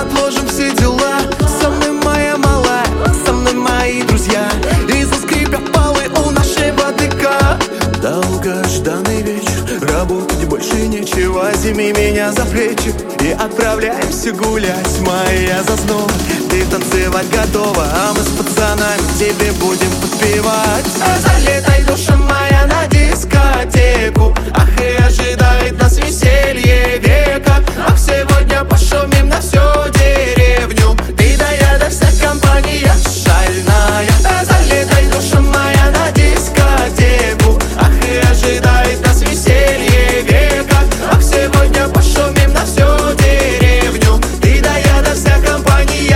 отложим все дела. Со мной моя малая, со мной мои друзья, и заскрипят полы у нашего ДК. Долгожданный вечер, работать больше нечего. Возьми меня за плечи и отправляемся гулять. Моя заснова, ты танцевать готова, а мы с пацанами тебе будем подпевать. Залетай, душа моя, на дискотеку. Ах, и ожидает нас веселье века. Ах, сегодня пошумим на всю деревню. Ты да я, да вся компания шальная. Залетай, душа моя, на дискотеку. Ах, и ожидает нас веселье века. Ах, сегодня пошумим на всю деревню. Ты да я, да вся компания.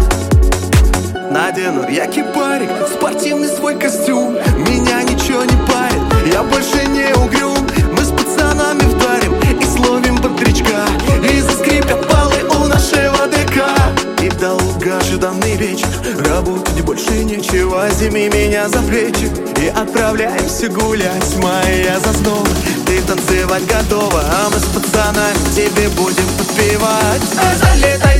Надену яркий парик, спортивный свой костюм. Меня ничего не парит, я больше не угрюм. Мы с пацанами вдарим и словим бодрячка, и заскрипят полы у нашего ДК. И долгожданный вечер, работать больше нечего. Возьми меня за плечи и отправляемся гулять. Моя заснова, ты танцевать готова, а мы с пацанами тебе будем подпевать. Залетай,